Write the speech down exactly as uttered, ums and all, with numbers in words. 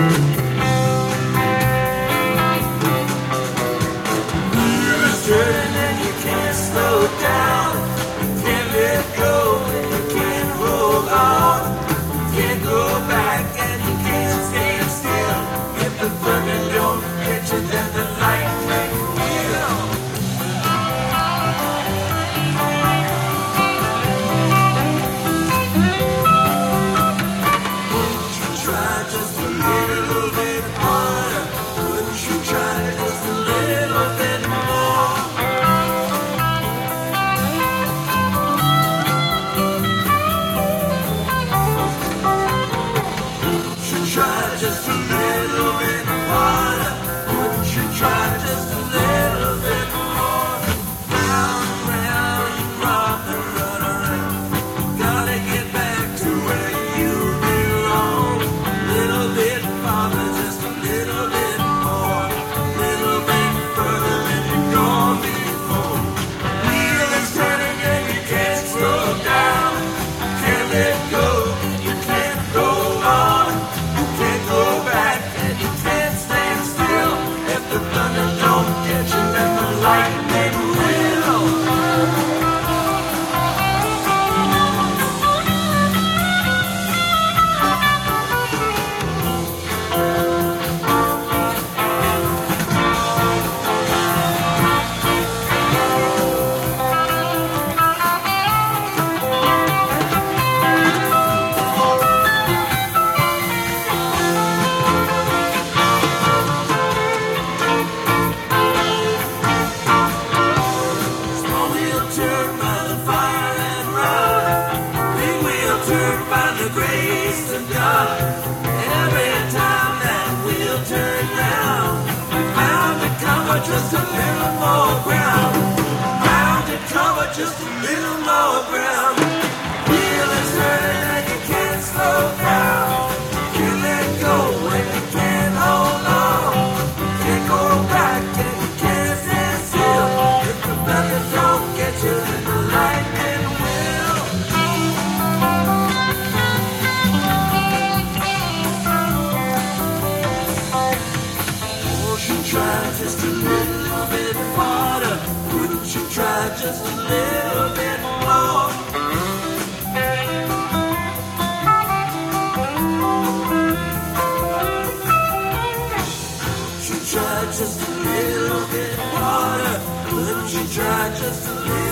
Just a little more ground, ground to cover just a little more ground. Feel it's hurting and you can't slow down. You let go when you can't hold on. You can't go back and you can't stand still. If the thunder don't get you, then the lightning will. Won't you try just a little bit harder? Wouldn't you try just a little bit more? Wouldn't you try just a little bit harder? Wouldn't you try just a little